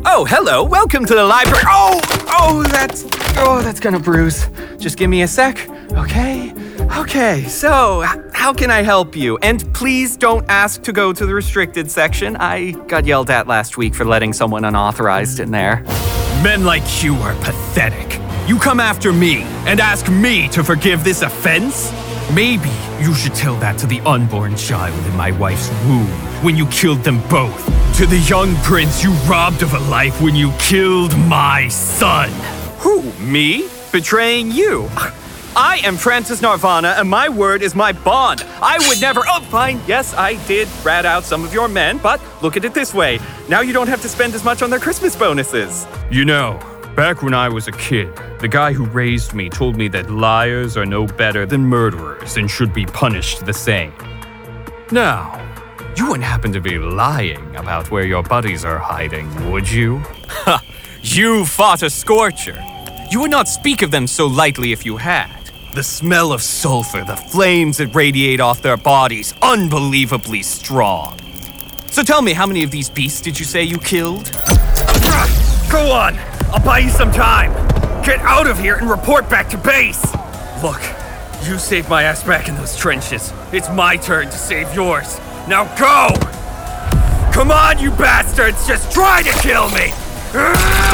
Oh, hello. Welcome to the library. That's gonna bruise. Just give me a sec, okay? Okay, so how can I help you? And please don't ask to go to the restricted section. I got yelled at last week for letting someone unauthorized in there. Men like you are pathetic. You come after me and ask me to forgive this offense? Maybe you should tell that to the unborn child in my wife's womb when you killed them both. To the young prince you robbed of a life when you killed my son. Who, me? Betraying you? I am Francis Narvana, and my word is my bond. I would never— Oh, fine, yes, I did rat out some of your men, but look at it this way. Now you don't have to spend as much on their Christmas bonuses. You know, back when I was a kid, the guy who raised me told me that liars are no better than murderers and should be punished the same. Now, you wouldn't happen to be lying about where your buddies are hiding, would you? Ha! You fought a scorcher. You would not speak of them so lightly if you had. The smell of sulfur, the flames that radiate off their bodies, unbelievably strong. So tell me, how many of these beasts did you say you killed? Go on! I'll buy you some time! Get out of here and report back to base! Look, you saved my ass back in those trenches. It's my turn to save yours. Now go! Come on, you bastards! Just try to kill me!